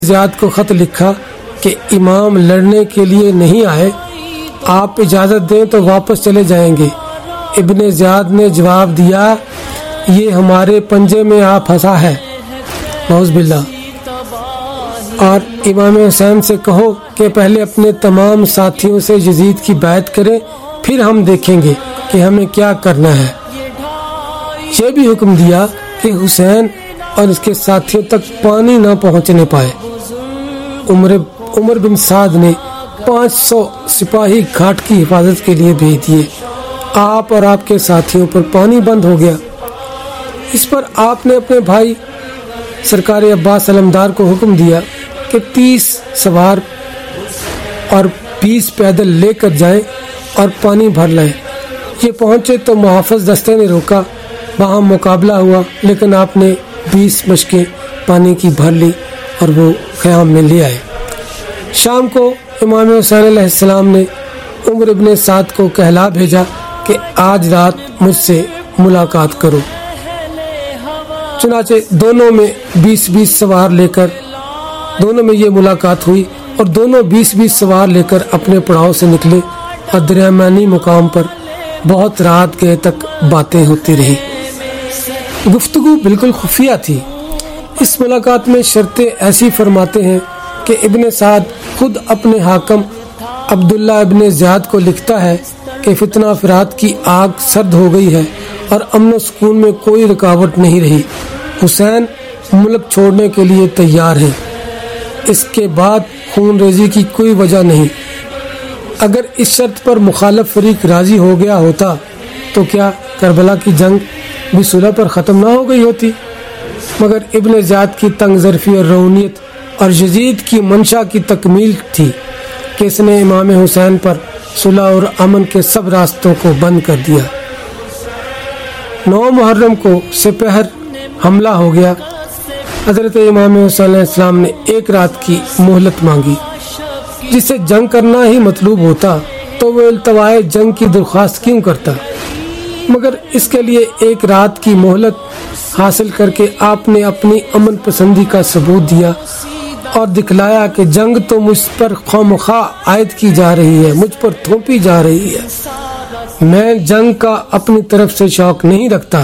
زیاد کو خط لکھا کہ امام لڑنے کے لیے نہیں آئے، آپ اجازت دیں تو واپس چلے جائیں گے۔ ابن زیاد نے جواب دیا، یہ ہمارے پنجے میں آ پھنسا ہے، نعوذ باللہ، اور امام حسین سے کہو کہ پہلے اپنے تمام ساتھیوں سے یزید کی بیعت کریں، پھر ہم دیکھیں گے کہ ہمیں کیا کرنا ہے۔ یہ بھی حکم دیا کہ حسین اور اس کے ساتھیوں تک پانی نہ پہنچنے پائے۔ عمر بن سعد نے 500 سپاہی گھاٹ کی حفاظت کے لیے بھیج دیے۔ آپ اور آپ کے ساتھیوں پر پانی بند ہو گیا۔ اس پر آپ نے اپنے بھائی سرکار عباس علمدار کو حکم دیا کہ 30 سوار اور 20 پیدل لے کر جائیں اور پانی بھر لائیں۔ یہ پہنچے تو محافظ دستے نے روکا، وہاں مقابلہ ہوا، لیکن آپ نے 20 مشکیں پانی کی بھر لی اور وہ خیام میں لے آئے۔ شام کو امام حسین علیہ السلام نے عمر ابن سعد کو کہلا بھیجا کہ آج رات مجھ سے ملاقات کرو۔ چنانچہ دونوں میں 20-20 سوار لے کر دونوں میں یہ ملاقات ہوئی اور دونوں 20-20 سوار لے کر اپنے پڑاؤ سے نکلے اور درمیانی مقام پر بہت رات گئے تک باتیں ہوتی رہی۔ گفتگو بالکل خفیہ تھی۔ اس ملاقات میں شرطیں ایسی فرماتے ہیں کہ ابن سعد خود اپنے حاکم عبداللہ ابن زیاد کو لکھتا ہے کہ فتنہ فرات کی آگ سرد ہو گئی ہے اور امن و سکون میں کوئی رکاوٹ نہیں رہی۔ حسین ملک چھوڑنے کے لیے تیار ہیں، اس کے بعد خون ریزی کی کوئی وجہ نہیں۔ اگر اس شرط پر مخالف فریق راضی ہو گیا ہوتا تو کیا کربلا کی جنگ بھی صلح پر ختم نہ ہو گئی ہوتی؟ مگر ابن زیاد کی تنگ ظرفی اور رونیت اور یزید کی منشا کی تکمیل تھی کہ اس نے امام حسین پر صلح اور امن کے سب راستوں کو بند کر دیا۔ 9 محرم کو سپہر حملہ ہو گیا۔ حضرت امام حسین علیہ السلام نے 1 رات کی مہلت مانگی۔ جس سے جنگ کرنا ہی مطلوب ہوتا تو وہ التوائے جنگ کی درخواست کیوں کرتا؟ مگر اس کے لیے 1 رات کی مہلت حاصل کر کے آپ نے اپنی امن پسندی کا ثبوت دیا اور دکھلایا کہ جنگ تو مجھ پر خواہ عائد کی جا رہی ہے، مجھ پر تھوپی جا رہی ہے، میں جنگ کا اپنی طرف سے شوق نہیں رکھتا۔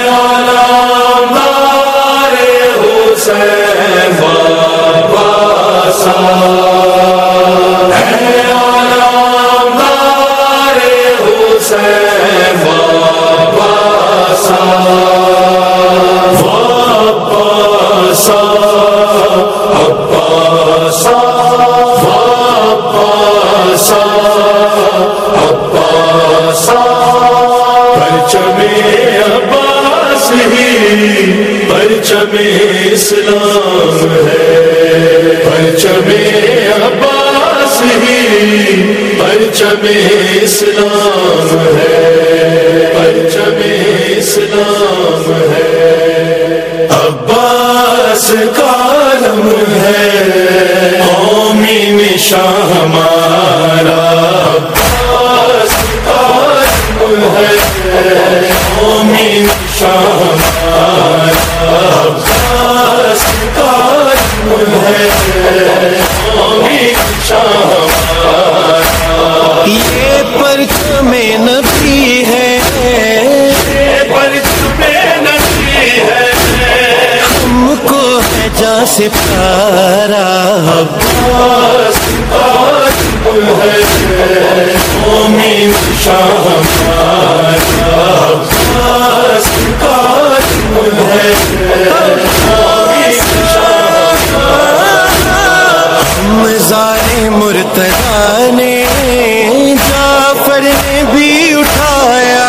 پرچم اسلام ہے، پرچم عباس ہی پرچم اسلام ہے، پرچم اسلام ہے، عباس کا علم ہے، قومی نشان ہمارا، عباس کا علم ہے، قومی نشان ہمارا، عباس کا علم ہے، قومی نشان ہمارا، یہ پرچم نبی ہے، یہ پرچم نبی ہے، ہم کو ہے جان سے پیارا، عباس کا علم ہے، قومی نشان ہمارا، عباس کا علم ہے، قومی نشان ہمارا، مزار مرتضیٰ نے جعفر نے بھی اٹھایا،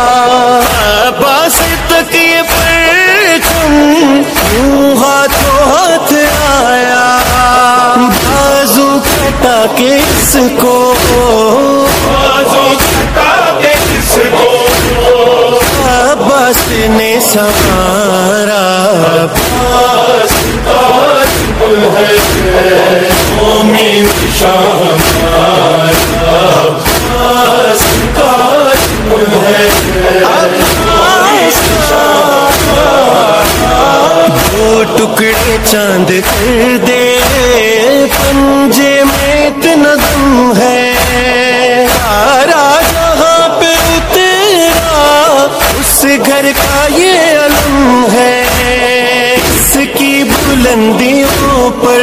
عباس تک یہ پرچم یوں ہاتھوں ہاتھ آیا، بازو کٹا کے اس کو، بازو کٹا کے اس کو عباس نے سنوارا، عباس کا علم ہے، قومی نشان ہمارا، عباس کا علم ہے، قومی نشان ہمارا، دو ٹکڑے چاند کر دے پنجے میں اتنا دم ہے سارا جہاں پہ اترا اس گھر کا یہ علم ہے اس کی بلندیوں پر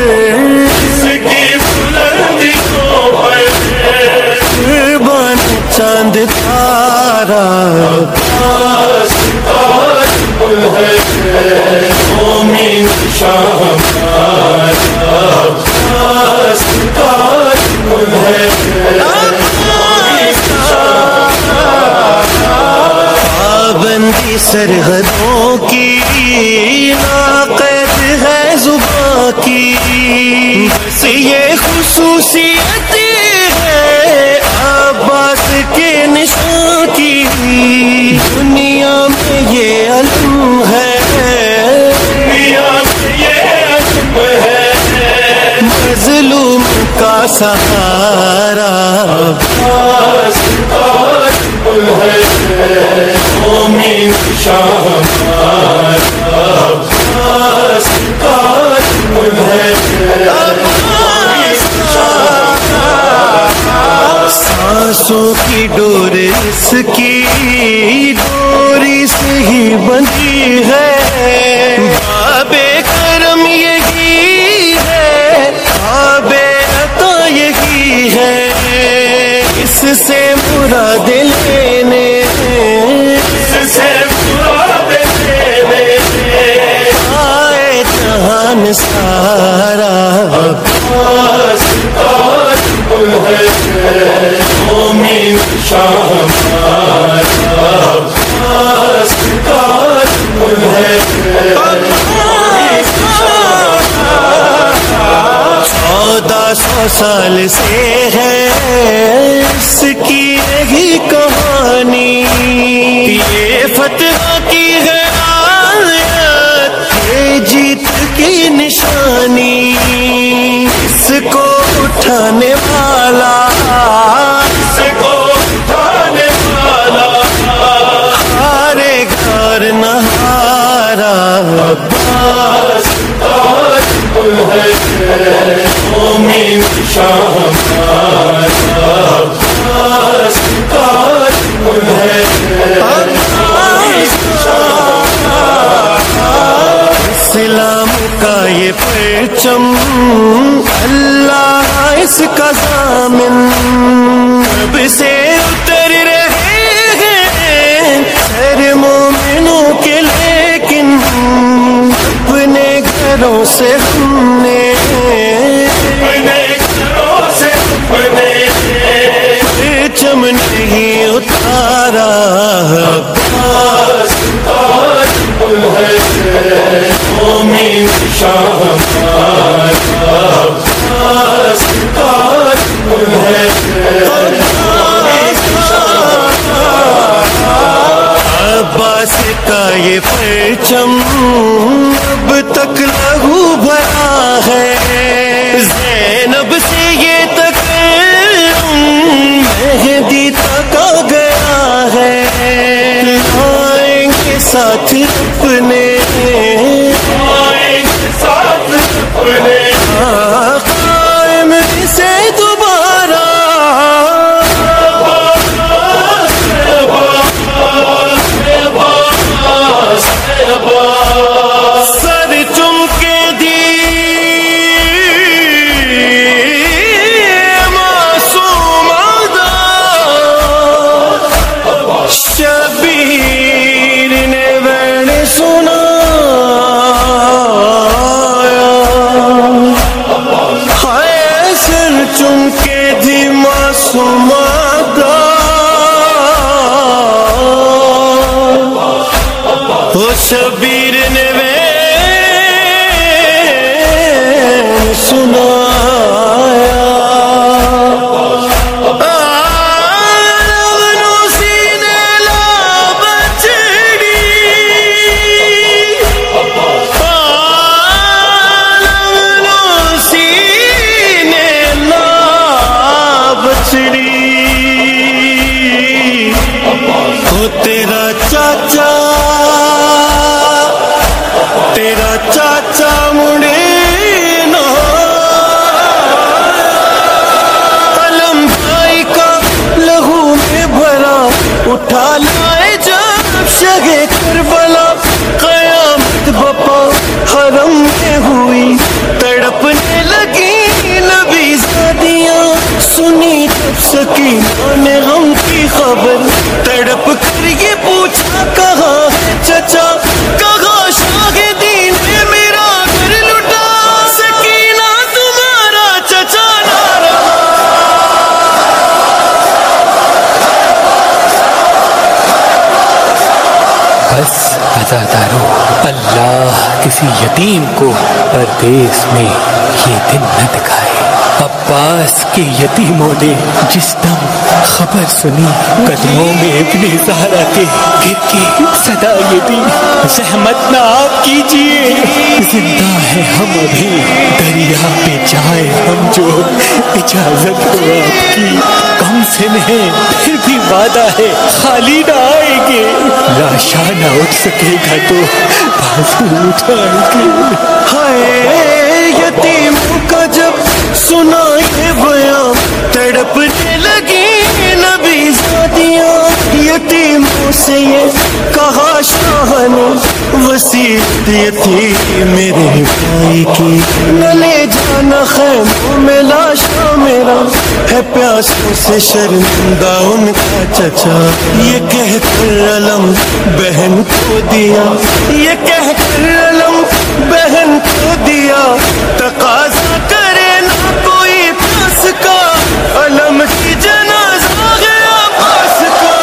قربان چاند تارا پابندی سرحدوں کی ناقید ہے زباں کی بس یہ خصوصیت ہے عباس کے نشان کی دنیا میں یہ علم ہے مظلوم کا سہارا سانسوں کی ڈور اس کی ڈوری سے ہی بندھی ہے باب کرم یہی ہے باب عطا یہی ہے اس سے مراد لینے آئے جہان سارا سال سے ہے اس کی یہی کہانی یہ فتح کی ہے آیت یہ جیت کی نشانی اس کو اٹھانے والا ہارے گھر نہارا اسلام کا یہ پرچم اللہ اس کا ضامن اب سے اتر رہے ہیں سر مومنوں کے لیکن اپنے گھروں سے ہم نے پرچم نہیں اتارا عباس کا یہ پرچم اب تک لہو بھرا ہے زینب سے یہ تک مہدی تک آ گیا ہے لائیں گے ساتھ اپنے قائم سے دوبارہ سر چم کے دی معصوم شبیر نے بین سنا ہے سر چم کے دی معصوم شبیر نے تیرا چاچا عزادارو، اللہ کسی یتیم کو پردیس میں یہ دن نہ دکھائے۔ عباس کے یتیموں نے جس دم خبر سنی قدموں میں ابن زہرا کے گر کے صدا یہ دی، زحمت نہ آپ کیجیے، زندہ ہے ہم ابھی، دریا پہ جائیں ہم جو، اجازت ہو آپ کی، کم سن ہے پھر بھی وعدہ ہے خالی نہ آئیں گے، لاشا نہ اٹھ سکے گا تو بازو اٹھائیں گے۔ ہائے یتیم کا جب سنا یہ بیان، تڑپنے لگی نبی زادیاں، یتیموں سے یہ کہا شاہ نے، وصیت یہ تھی میرے بھائی کی، نہ لے جانا خیموں میں لاشا میرا، ہے پیاسوں سے شرمندہ ان کا چچا، یہ کہہ کر علم بہن کو دیا، یہ کہہ کر علم بہن کو دیا، تقاضا کرے نہ کوئی پاس کا، علم کی جنازہ گیا پاس کا،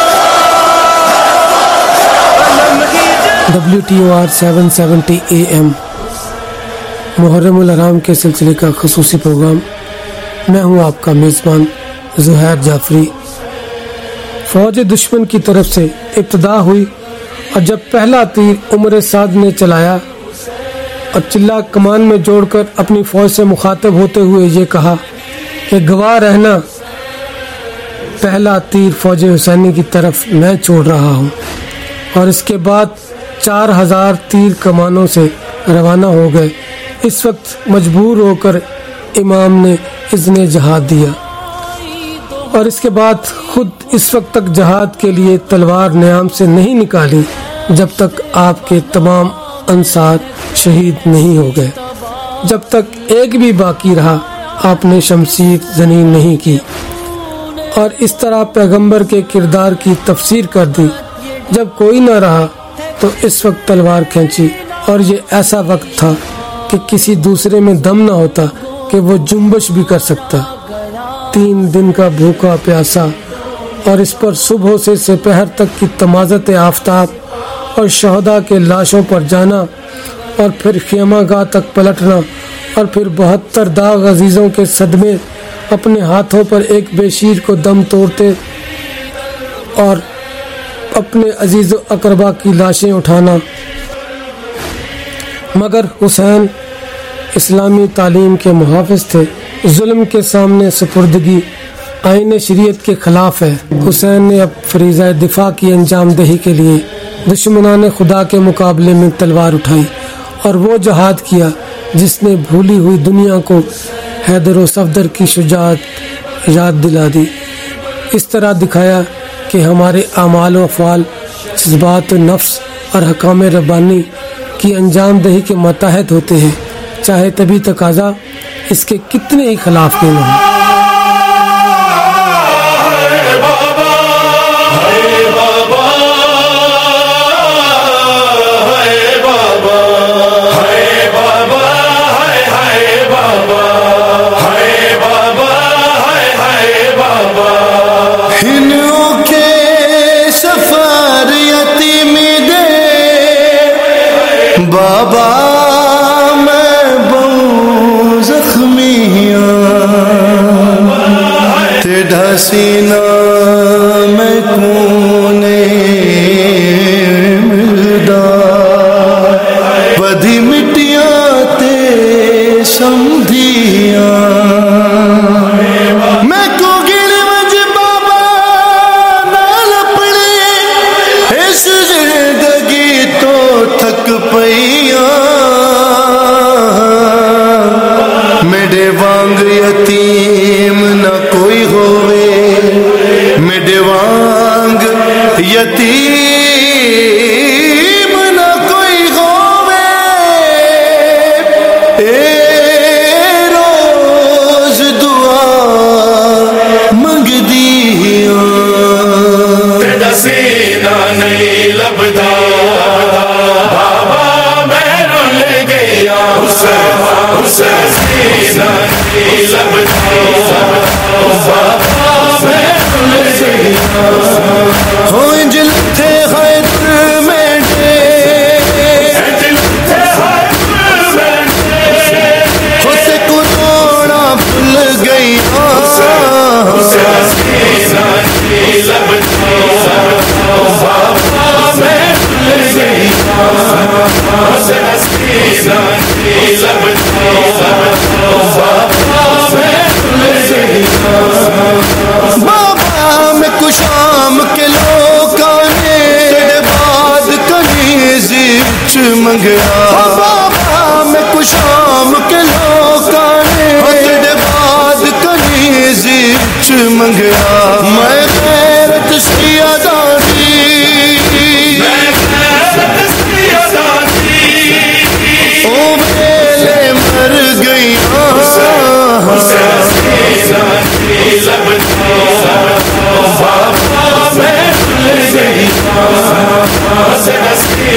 علم کی WTOR 770 AM محرم الحرام کے سلسلے کا خصوصی پروگرام۔ میں ہوں آپ کا میزبان زہیر جعفری۔ فوج دشمن کی طرف سے ابتدا ہوئی، اور جب پہلا تیر عمر سعد نے چلایا اور چلا کمان میں جوڑ کر اپنی فوج سے مخاطب ہوتے ہوئے یہ کہا کہ گواہ رہنا، پہلا تیر فوج حسینی کی طرف میں چھوڑ رہا ہوں، اور اس کے بعد 4000 تیر کمانوں سے روانہ ہو گئے۔ اس وقت مجبور ہو کر امام نے اذن جہاد دیا، اور اس کے بعد خود اس وقت تک جہاد کے لیے تلوار نیام سے نہیں نکالی جب تک آپ کے تمام انصار شہید نہیں ہو گئے۔ جب تک ایک بھی باقی رہا آپ نے شمشیر زنی نہیں کی، اور اس طرح پیغمبر کے کردار کی تفسیر کر دی۔ جب کوئی نہ رہا تو اس وقت تلوار کھینچی، اور یہ ایسا وقت تھا کہ کسی دوسرے میں دم نہ ہوتا کہ وہ جنبش بھی کر سکتا۔ 3 دن کا بھوکا پیاسا، اور اس پر صبح سے سپہر تک کی تمازت آفتاب، اور شہداء کے لاشوں پر جانا، اور پھر خیمہ گاہ تک پلٹنا، اور پھر 72 داغ عزیزوں کے صدمے، اپنے ہاتھوں پر ایک بے شیر کو دم توڑتے اور اپنے عزیز و اقربا کی لاشیں اٹھانا۔ مگر حسین اسلامی تعلیم کے محافظ تھے، ظلم کے سامنے سپردگی آئین شریعت کے خلاف ہے۔ حسین نے اب فریضہ دفاع کی انجام دہی کے لیے دشمنان خدا کے مقابلے میں تلوار اٹھائی، اور وہ جہاد کیا جس نے بھولی ہوئی دنیا کو حیدر و صفدر کی شجاعت یاد دلا دی۔ اس طرح دکھایا کہ ہمارے اعمال و افعال جذبات و نفس اور حکام ربانی کی انجام دہی کے متحد ہوتے ہیں، چاہے طبی تقاضا اس کے کتنے ہی خلاف کیوں نہ ہو۔ بابا میں بہوں زخمی تیرا سینہ میں کونے ملدا بدھی مٹیاں تے سمدھیاں میں کو گل وج بابا نال اپنے اس زندگی تو تھک پئیاں میرے وانگ یتیم نہ کوئی ہوئے میرے وانگ یتیم نہ کوئی ہوئے اے روز دعا منگ دیاں تیرا سینہ نہیں لبدا بابا میں رل گیا حسین سینہ نہیں لبدا بابا میں رل گیا ہو انجل تھے حیدر میرے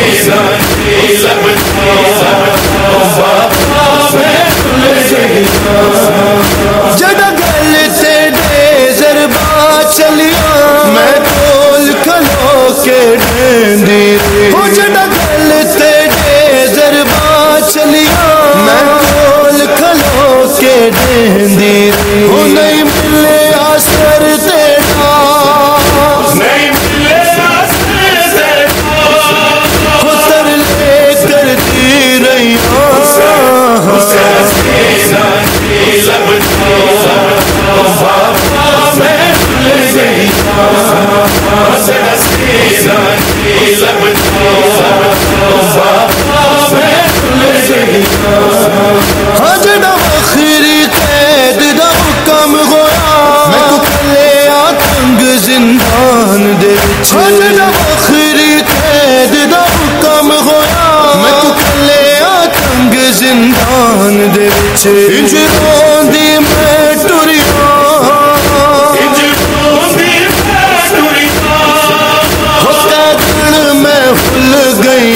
جڑا گل سے ڈیزر با چلیا میں ٹول کھلو کے ڈیندی ہو جڑا گل سے ڈیزر با چلیا میں ٹول کھلو کے ڈیندی ہو نہیں ملے اثر تیرا نہیں ملے اثر تیرا خطر لے کرتی رہی جڑا آخری قید دا حکم ہویا میں تو کلے آتنگ زندان دے جڑا آخری قید دا حکم ہویا میں تو کلے آتنگ زندان دے انج روندی میں ٹریا میں بھول گئی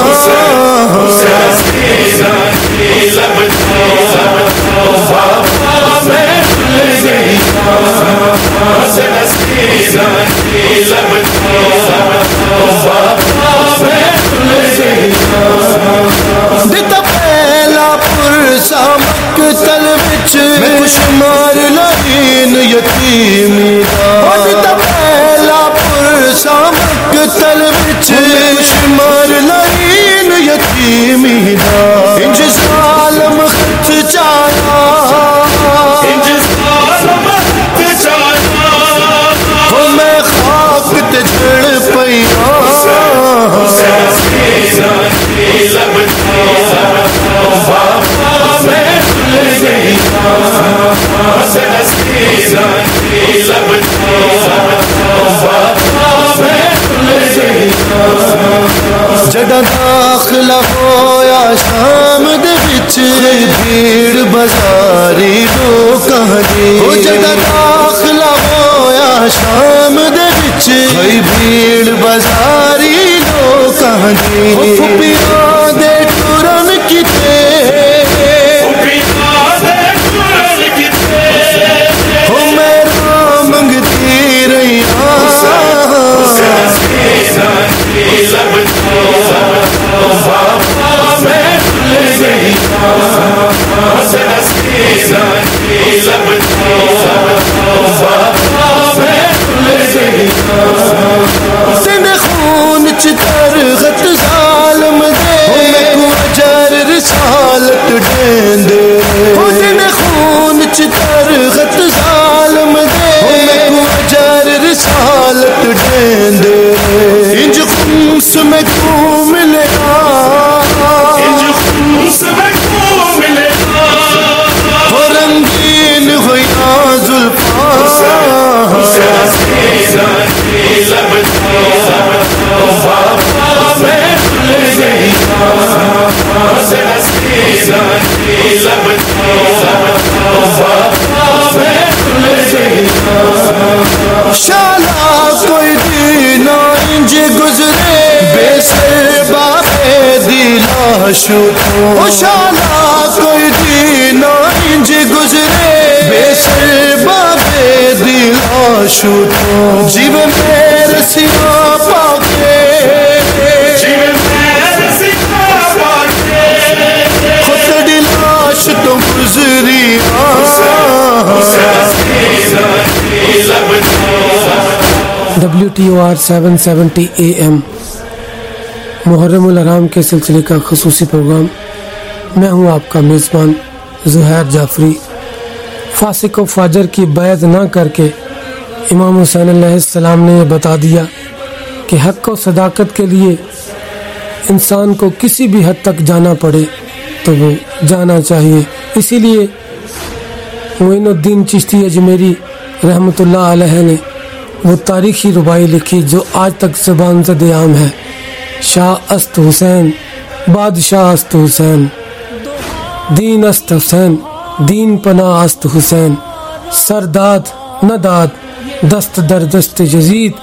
دتا پہلا پرسا مقتل وچ میں شمار لائن یتیمی دا دتا پہلا پرسا مقتل وچ میں شمار لائن یتیمی دا انج ظالم خط چایا انج ظالم خط چایا ہو میں خاک تے جھڑ پیا جڑا داخلہ ہویا شام دے وچ بھیڑ بازاری لوکاں دی جڑا داخلہ ہویا شام دے وچ بھیڑ بازاری لوکاں دی پھپیاں دے ٹرن کیتے ہو میں راہ منگتی رہی سن خون چتر غت ظالم دے میں کو اجر رسالت دین دے سن خون چتر غت ظالم دے میں کو اجر رسالت دین دے انج خمس میں کو ملے انج خمس میں کو ملے ہو رنگین ہویا زلفاں شالا کوئی دن انج گزرے بے سر بابے دی لاشو تو شالا کوئی دن انج گزرے بے سر بابے دی لاشو تو جیو میں رسیاں پاکے جیو میں رسیاں پاکے خود دی لاش تو گزری WTOR 770 AM محرم الحرام کے سلسلے کا خصوصی پروگرام. میں ہوں آپ کا میزبان زہیر جعفری. فاسق و فاجر کی بیعت نہ کر کے امام حسین علیہ السلام نے یہ بتا دیا کہ حق و صداقت کے لیے انسان کو کسی بھی حد تک جانا پڑے تو وہ جانا چاہیے. اسی لیے معین الدین چشتی اجمیری رحمۃ اللہ علیہ نے وہ تاریخی ربائی لکھی جو آج تک زبان زد عام ہے. شاہ است حسین بادشاہ است حسین دین است حسین دین پناہ است حسین سرداد نہ داد دست در دست یزید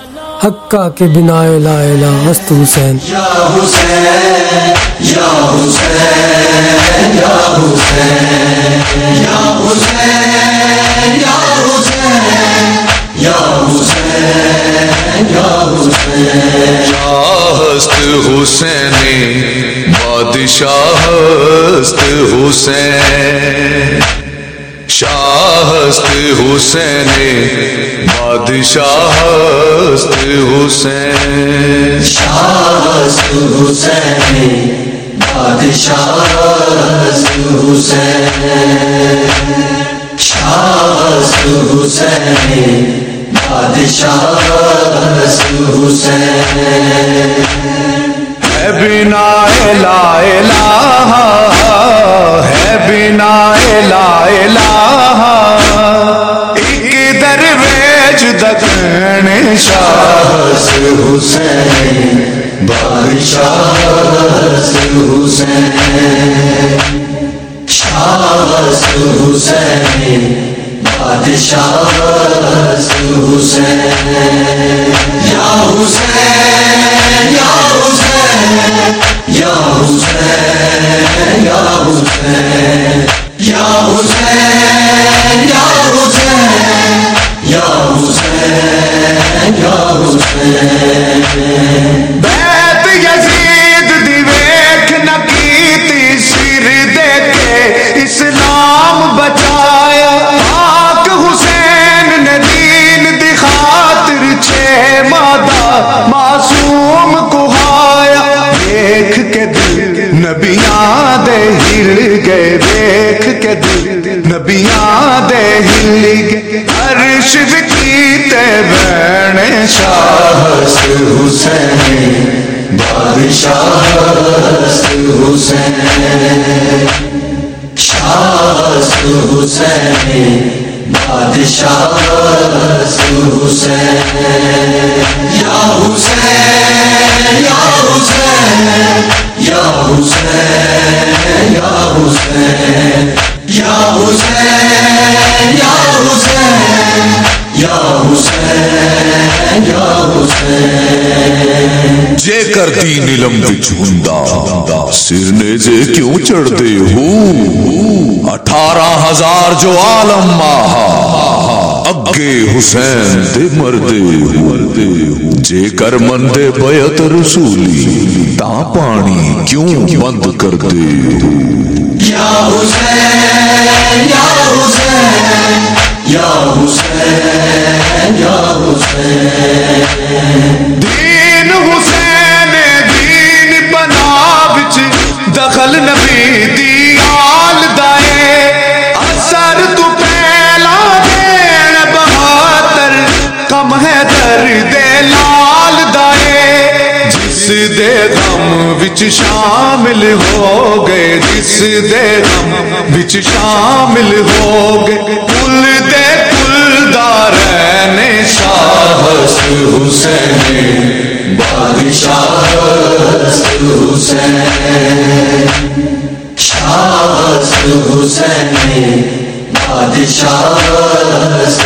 حقہ کے بنا لا الہ ہست حسین. یا حسین یا حسین یا حسین یا حسین یا حسین یا حسین یا حسین. شاہ ہست حسین بادشاہ ہست حسین. شاہ ہست حسین بادشاہ ہست حسین. شاہ ہست حسین بادشاہ ہست حسین. شاہ ہست حسین بادشاہ ہست حسین. ہے بنا لا الہ ہے بنا لا الہ ایک درویش دکن شاہ ہست حسین بادشاہ ہست حسین. شاہ ہست حسین بادشاہ ہست حسین. یا حسین یا حسین یا حسین یا حسین یا حسین یا حسین یا حسین یا حسین. بیت یزید دی ویکھ نہ کیتی سر دے کے اسلام بچایا. پاک حسین نے دین دی خاطر 6 مادہ معصوم کہایا. دیکھ کے دل نبیاں دے ہل گئے. دیکھ کے دل نبیاں دے ہل گئے. عرش کیتے بین شاہ ہست حسین بادشاہ ہست حسین. شاہ ہست حسین بادشاہ ہست حسین. یا حسین یا حسین یا حسین یا حسین یا حسین یا حسین یا حسین یا حسین. جے کر دین علم وچ ہوندا سر نے جے کیوں چڑھ دے ہو. 18,000 جو عالم ماہا اگے حسین دے مردے ہو. جے کر مندے بیعت رسولی تا پانی کیوں بند کر دے ہو. یا حسین یا حسین یا حسین یا حسین. دین حسین دین بنا وچ دخل نبی دی آل دائے. اثر تو پہلا دین بہاتر کم ہے درد لال دائے. جس دے غم وچ شامل ہو گئے. جس دے غم وچ شامل ہو گئے. کل دے کل دارین شاہ ہست حسین بادشاہ ہست حسین. شاہ ہست حسین بادشاہ ہست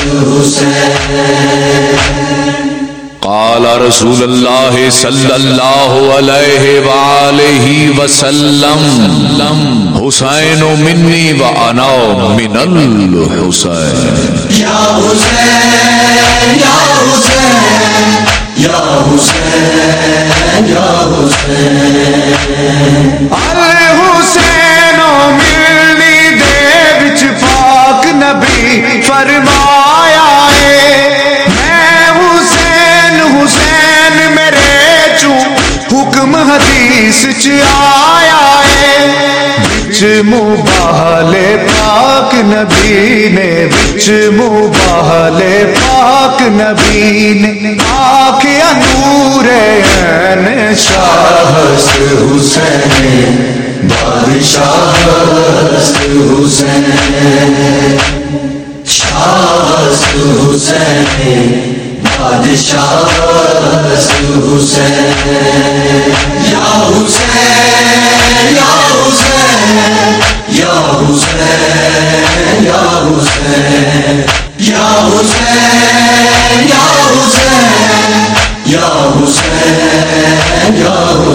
حسین. قال رسول اللہ صلی اللہ علیہ وآلہ وسلم حسین منی وانا من الحسین. یا حسین یا حسین یا حسین یا حسین. الحسین منی دے وچ پاک نبی فرمایا ہے. حسین میرے چوں حکم حدیث چ آیا ہے. وچ مباہلے پاک نبی نے. وچ مباہلے پاک نبی نے. آنکھیں نور عین شاہ ہست حسین بادشاہ ہست حسین. شاہ ہست حسین بادشاہ ہست حسین. یا حسین یا حسین یا حسین یا حسین یا حسین یا حسین یا یا حسین یا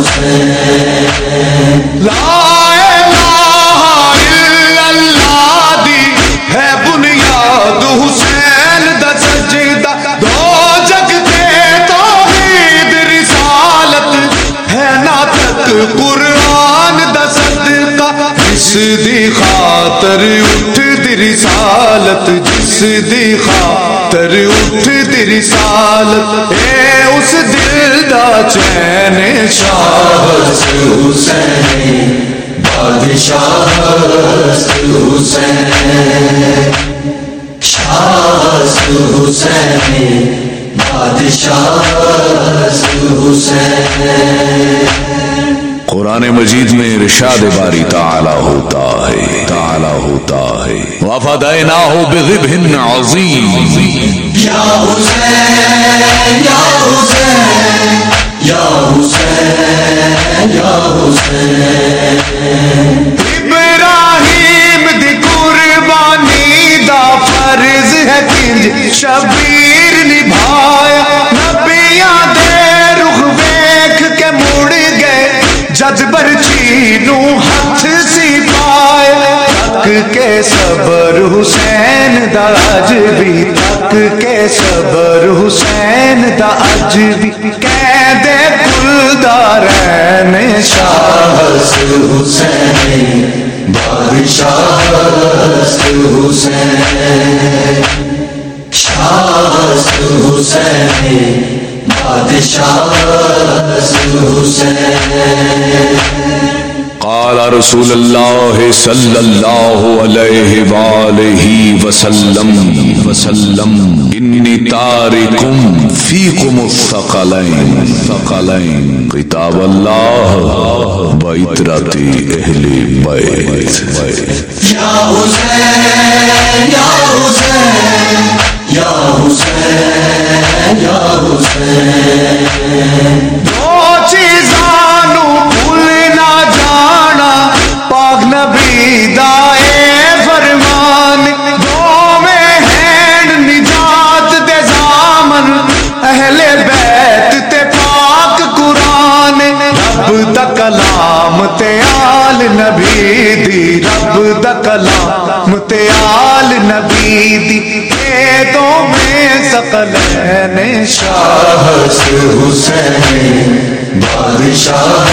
حسین لا الہ الا اللہ دی ہے بنیاد حسین دا سجدہ دو جگ تے توحید رسالت ہے ناطق قرآن دا صدقہ جس دی خاطر اٹھ دی رسالت جس دی خاطر اٹھ دی رسالت اے اس دل دا چین شاہ حسین بادشاہ حسین شاہ حسین بادشاہ حسین قرآن مجید میں ارشاد باری تعالی ہوتا ہے وفدیناہ بذبح عظیم یا حسین یا حسین یا حسین یا حسین ابراہیم دی قربانی دا فرض ہے کنج شبیر نبھایا نبیاں دے رخ ویکھ کے مڑ گئے جد برچی نو ہاتھ سی پایا تک کے صبر حسین دا اج بھی تک کے صبر حسین دا اج بھی کہندے کلدارین شاہ حسین بادشاہ حسین شاہ حسین بادشاہ حسین قال رسول اللہ صلی اللہ علیہ وآلہ وسلم انی تارکم فیکم الثقلین کتاب اللہ وعطرت اہل بیت یا حسین یا حسین یا حسین یا حسین دو چیزانو بھول نہ جانا پاک نبی دا اے فرمان دو میں ہیں نجات دے زامن اہل بیت تے پاک قرآن رب دا کلام تے آل نبی دی رب دا کلام تے آل نبی دی اے دو میں ثقلین شاہ حسین بادشاہ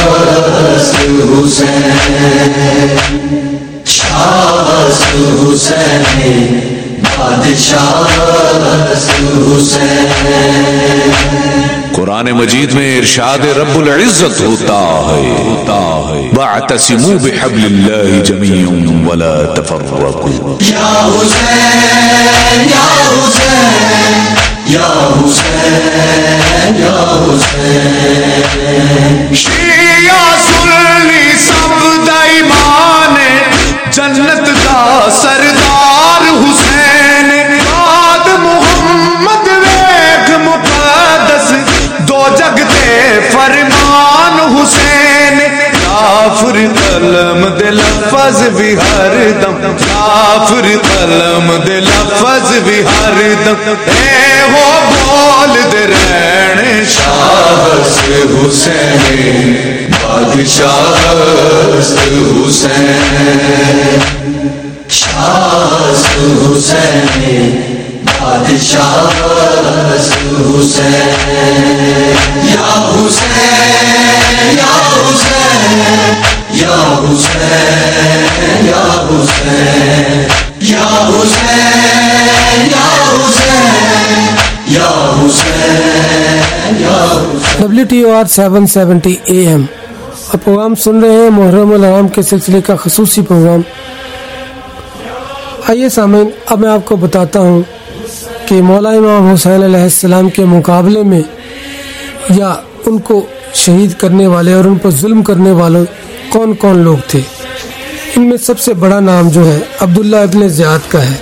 حسین شاہ حسین بادشاہ حسین قرآن مجید میں ارشاد رب العزت ہوتا ہے وَاعْتَصِمُوا بِحَبْلِ اللَّهِ جَمِيعًا وَلَا تَفَرَّقُوا یا حسین یا حسین یا حسین یا حسین شیعہ سنی سب دا ایمان جنت دا سردار حسین بعد محمد ویکھ مقدس دو جگ تے فرمان حسین کافر قلم دے لفظ بھی ہر دم کافر قلم دے لفظ بھی ہر دم اے ہو بول دے رہن شاہ حسین بادشاہ حسین شاہ حسین بادشاہ حسین یا حسین یا حسین یا حسین یا حسین یا حسین یا حسین یا حسین یا WTOR 770 AM آپ پروگرام سن رہے ہیں محرم الحرام کے سلسلے کا خصوصی پروگرام. آئیے سامعین اب میں آپ کو بتاتا ہوں کہ مولا امام حسین علیہ السلام کے مقابلے میں یا ان کو شہید کرنے والے اور ان پر ظلم کرنے والے کون کون لوگ تھے. ان میں سب سے بڑا نام جو ہے عبداللہ ابن زیاد کا ہے.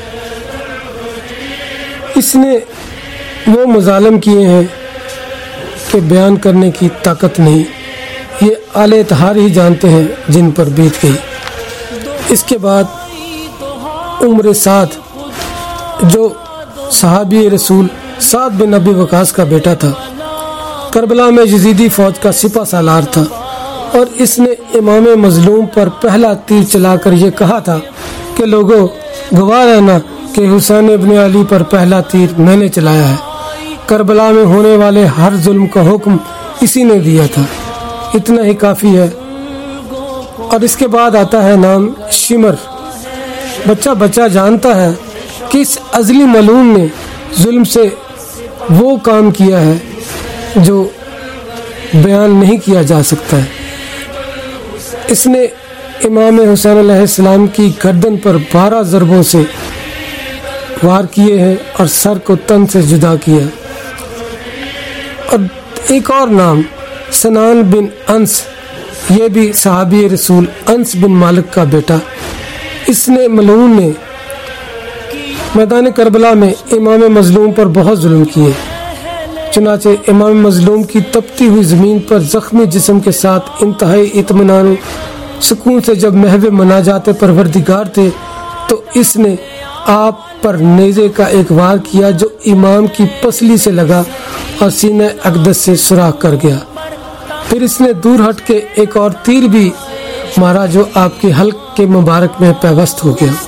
اس نے وہ مظالم کیے ہیں کہ بیان کرنے کی طاقت نہیں، یہ اعلی اطہار ہی جانتے ہیں جن پر بیت گئی. اس کے بعد عمر سعد جو صحابی رسول سعد بن ابی وقاص کا بیٹا تھا، کربلا میں یزیدی فوج کا سپہ سالار تھا اور اس نے امام مظلوم پر پہلا تیر چلا کر یہ کہا تھا کہ لوگوں گواہ رہنا کہ حسین ابن علی پر پہلا تیر میں نے چلایا ہے۔ کربلا میں ہونے والے ہر ظلم کا حکم اسی نے دیا تھا، اتنا ہی کافی ہے۔ اور اس کے بعد آتا ہے نام شمر۔ بچہ جانتا ہے کہ اس ازلی ملعون نے ظلم سے وہ کام کیا ہے جو بیان نہیں کیا جا سکتا ہے۔ اس نے امام حسین علیہ السلام کی گردن پر 12 ضربوں سے وار کیے ہیں اور سر کو تن سے جدا کیا۔ اور ایک اور نام سنان بن انس، یہ بھی صحابی رسول انس بن مالک کا بیٹا، اس نے ملعون نے میدان کربلا میں امام مظلوم پر بہت ظلم کیے۔ چنانچہ امام مظلوم کی تپتی ہوئی زمین پر زخمی جسم کے ساتھ انتہائی اطمینان سکون سے جب محو مناجات پروردگار تھے تو اس نے آپ پر نیزے کا ایک وار کیا جو امام کی پسلی سے لگا اور سینہ اقدس سے سوراخ کر گیا۔ پھر اس نے دور ہٹ کے ایک اور تیر بھی مارا جو آپ کے حلق کے مبارک میں پیوست ہو گیا۔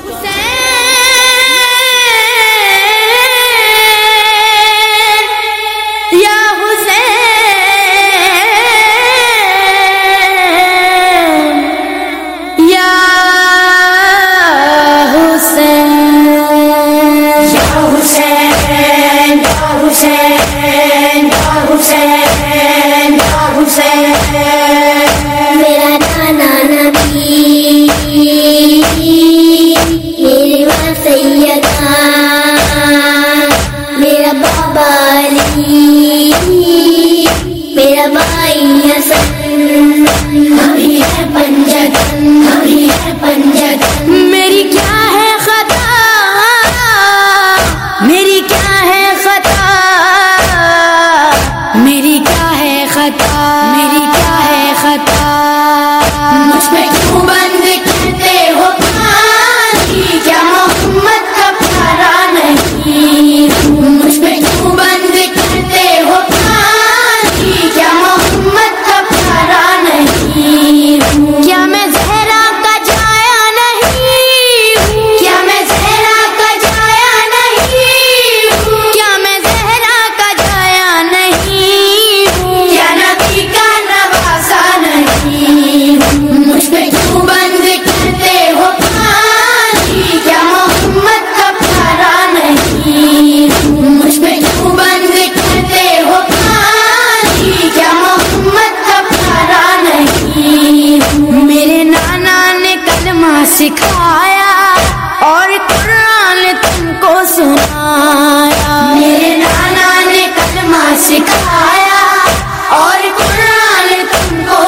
سکھایا اور قرآن تم کو سنایا، میرے نانا نے کلمہ سکھایا اور قرآن تم کو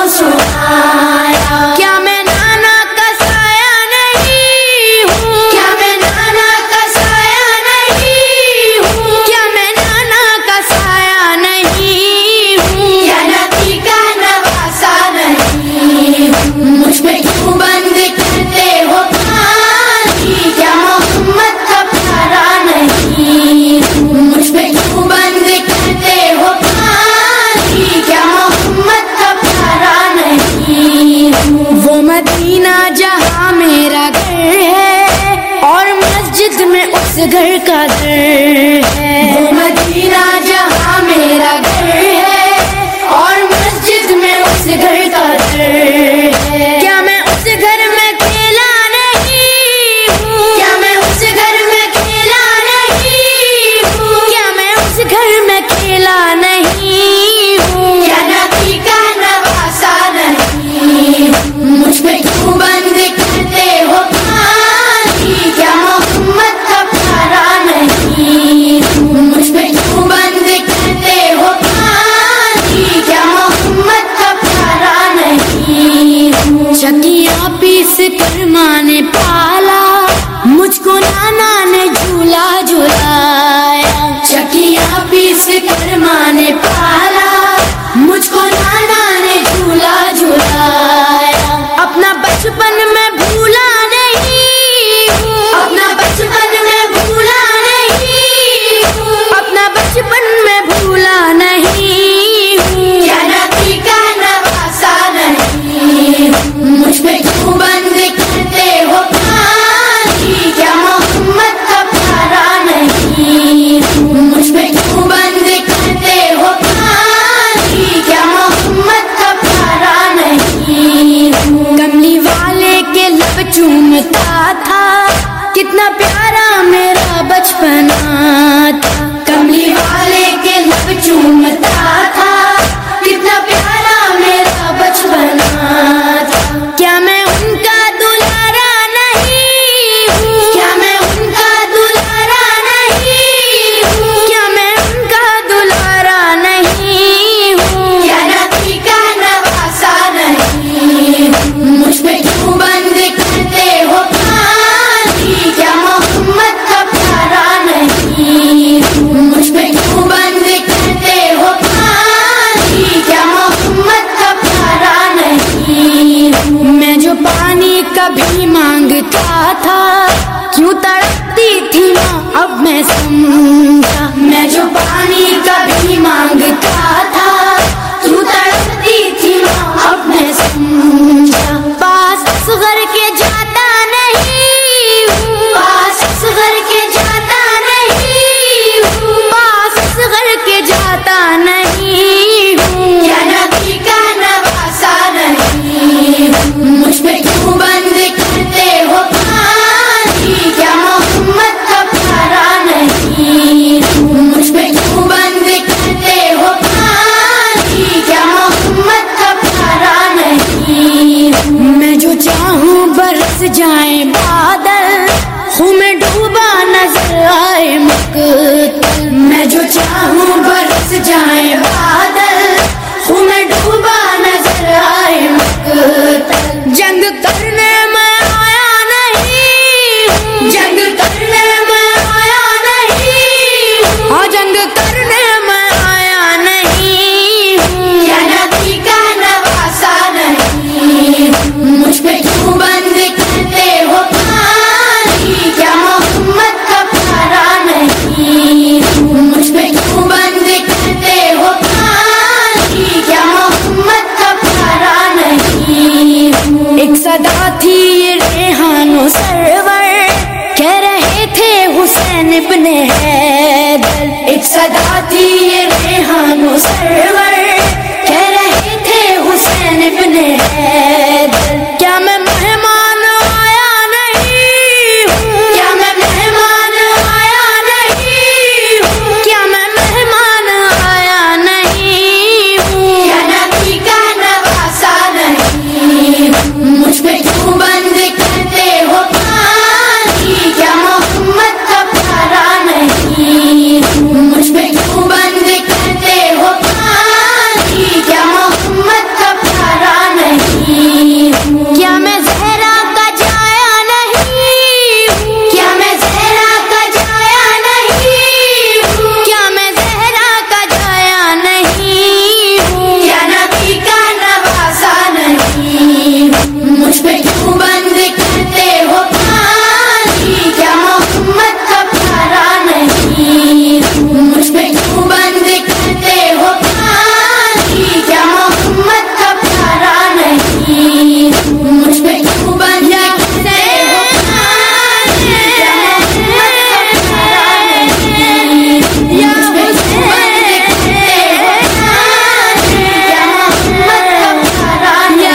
سنایا۔ کیا میں نانا کا سایہ نہیں ہوں؟ کیا میں نانا کا سایہ نہیں ہوں؟ کیا میں نانا کا سایہ نہیں ہوں؟ یا نبی کا نواسا نہیں ہوں؟ مجھ پہ کیوں بند کرتے ہو پانی؟ کیا محمد کا پیارا نہیں ہوں؟ مجھ پہ کیوں بند کرتے ہو پانی؟ کیا محمد کا پیارا نہیں ہوں؟ وہ مدینہ جہاں میرا گھر ہے اور مسجد میں اس گھر کا در ہے، وہ مدینہ جہاں میرا گھر ہے اور مسجد میں اس گھر کا در ہے۔ کیا میں اس گھر میں کھیلا نہیں ہوں؟ کیا میں اس گھر میں کھیلا نہیں ہوں؟ کیا میں اس گھر میں کھیلا نہیں ہوں؟ کیا نبی کا نواسا نہیں ہوں؟ مجھ پہ کیوں بند کرتے ہو پانی؟ کیا محمد کا پیارا نہیں ہوں؟ مجھ پہ کیوں بند کرتے ہو پانی؟ کیا محمد کا پیارا نہیں ہوں؟ چکیاں پیس کر ماں نے پالا، مجھ کو نانا نے جھولا جھلایا۔ چکیاں پیس کر ماں نے پالا، مجھ کو نانا نے جھولا جھلایا۔ اپنا بچپن میں بھولا نہیں ہوں، اپنا بچپن میں بھولا نہیں ہوں، اپنا بچپن میں بھولا نہیں ہوں۔ चूमता था, कितना प्यारा मेरा बचपना था। कमली वाले के लब चूमता था, कितना प्यारा मेरा बचपना था। क्या मैं उनका दुलारा नहीं हूँ? क्या मैं उनका दुलारा नहीं हूँ? क्या मैं उनका दुलारा नहीं हूँ? क्या नबी का नवासा नहीं हूँ? मुझ पे क्यों बंद करते हो पानी? क्या मोहम्मद का प्यारा नहीं हूँ? मुझ पे क्यों बंद करते हो पानी? क्या मोहम्मद का प्यारा नहीं हूँ? मैं जो पानी कभी मांगता था, क्यों तड़पती थी माँ अब मैं समझा। मैं जो पानी कभी मांगता था, क्यों तड़पती थी माँ अब मैं समझा। पास असगर के जाता नहीं हूँ, पास असगर के जाता नहीं हूँ, पास असगर के जाता नहीं हूँ। क्या नबी का नवासा नहीं हूँ? मुझ पे क्यों बंद करते हो पानी? क्या मोहम्मद का प्यारा नहीं हूँ? मुझ पे क्यों बंद करते हो पानी? क्या मोहम्मद का प्यारा नहीं हूँ? मैं जो चाहूँ बरस जाए बादल, हूँ मैं डूबा नजर आए मकतल। मैं जो चाहूँ बरस जाए बादल, हूँ मैं डूबा नजर आए मकतल। जंग करने मैं आया नहीं हूँ, जंग करने मैं आया नहीं हूँ, हाँ जंग करने मैं आया नहीं हूँ। क्या नबी का नवासा नहीं हूँ? मुझ पे क्यों बंद करते हो पानी? क्या मोहम्मद का प्यारा नहीं हूँ? मुझ पे क्यों बंद करते हो पानी? क्या मोहम्मद का प्यारा नहीं हूँ? एक सदा थी ये रेहानो सरवर, कह रहे थे हुसैन इब्ने हैदर। एक सदा थी ये रेहानो सरवर, कह रहे थे हुसैन इब्ने हैदर। क्या मैं मेहमान आया नहीं हूँ? क्या मैं मेहमान आया नहीं हूँ? क्या मैं मेहमान आया नहीं हूँ? क्या नबी का नवासा नहीं हूँ? मुझ पे क्यों बंद करते हो पानी? क्या मोहम्मद का प्यारा नहीं हूँ? मुझ पे क्यों बंद करते हो पानी? क्या मोहम्मद का प्यारा नहीं हूँ? क्या मैं ज़हरा का जाया नहीं हूँ? क्या मैं ज़हरा का जाया नहीं हूँ? क्या मैं ज़हरा का जाया नहीं हूँ? क्या नबी का नवासा नहीं हूँ? मुझ पे क्यों बंद करते हो पानी? क्या मोहम्मद का प्यारा नहीं हूँ? मुझ पे क्यों बंद करते हो पानी? क्या मोहम्मद का प्यारा नहीं हूँ? मुझ पे क्यों बंद करते हो पानी? क्या मोहम्मद का प्यारा नहीं हूँ? मुझ पे क्यों बंद करते हो पानी? क्या मोहम्मद का प्यारा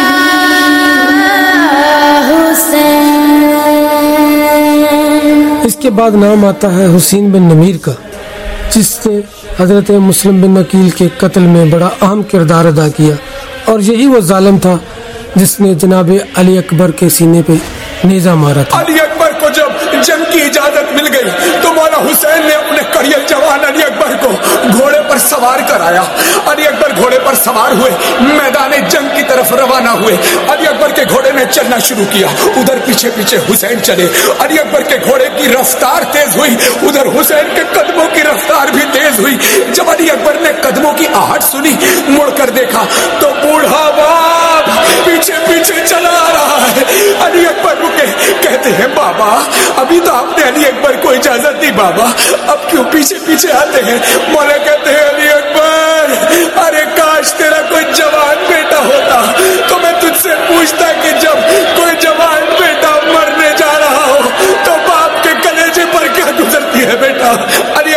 नहीं। इसके बाद नाम आता है हुसैन बिन नमीर का, जिसने हजरत मुस्लिम बिन अकील के कत्ल में बड़ा अहम किरदार अदा किया, और यही वो जालिम था जिसने जनाब अली अकबर के सीने पे नेजा मारा था। अली अकबर को जब जंग की इजाजत मिल गई तो मौला हुसैन ने अपने कड़ियल जवान अली अकबर को घोड़े पर सवार कराया। अली अकबर घोड़े पर सवार हुए, मैदान जंग की तरफ रवाना हुए। अली अकबर के घोड़े ने चलना शुरू किया, उधर पीछे पीछे हुसैन चले। अली अकबर के घोड़े की रफ्तार तेज हुई, उधर हुसैन के कदमों की रफ्तार भी तेज हुई। जब अली अकबर ने कदमों की आहट सुनी, मुड़कर देखा तो बूढ़ा बाप पीछे पीछे चला आ रहा है। अली अकबर रुके, कहते हैं बाबा अभी तो आपने अली अकबर को इजाजत दी, बाबा अब क्यों पीछे पीछे आते हैं? मौला कहते हैं अली अकबर, अरे काश तेरा कोई जवान बेटा होता तो मैं तुझसे पूछता कि जब कोई जवान बेटा मरने जा रहा हो तो बाप के कलेजे पर क्या गुजरती है बेटा? अली अकबर कहते